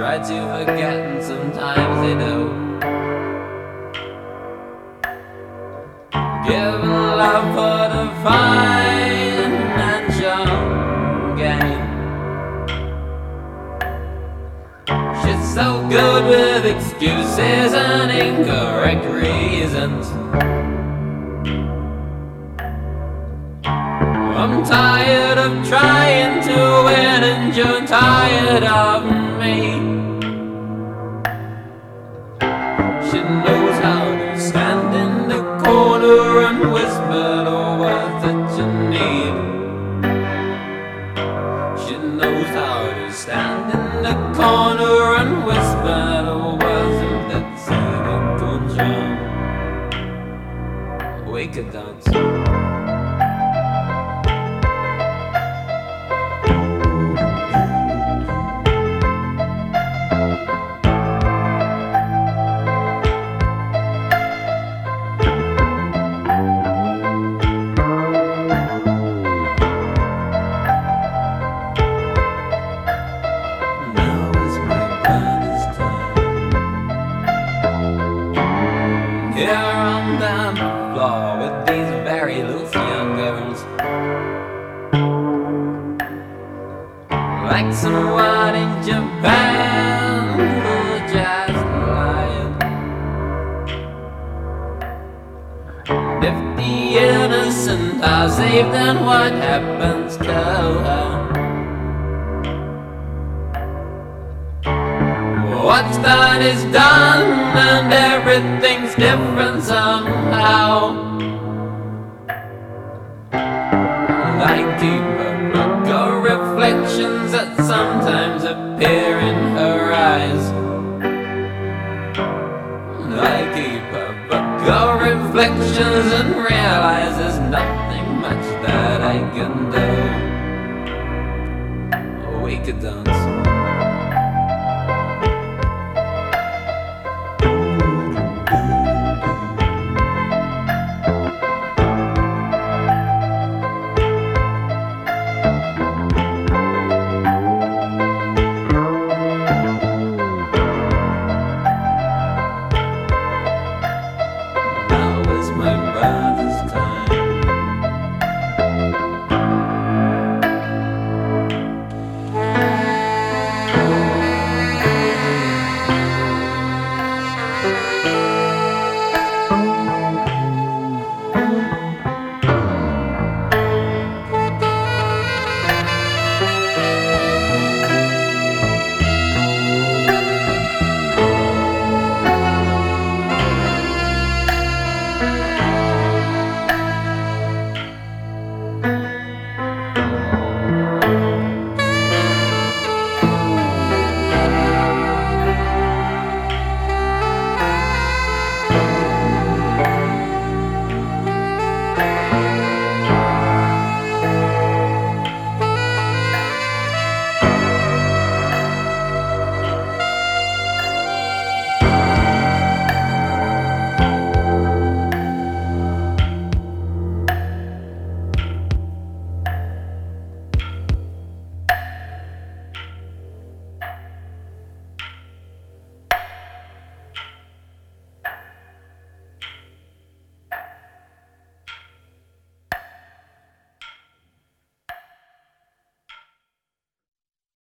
try to forget, and sometimes they do. Giving love for the financial gain. She's so good with excuses and incorrect reasons. I'm tired of trying to win, and you're tired of me. She knows how to stand in the corner and whisper the words that you need. She knows how to stand in the corner and whisper the words that Sina conjure. We could dance. Here on the floor with these very loose young girls, like someone in Japan who just lied. And if the innocent are saved, then what happens to her? What's done is done, and everything's different somehow. I keep a book of reflections that sometimes appear in her eyes. I keep a book of reflections and realize there's nothing much that I can do. We could dance.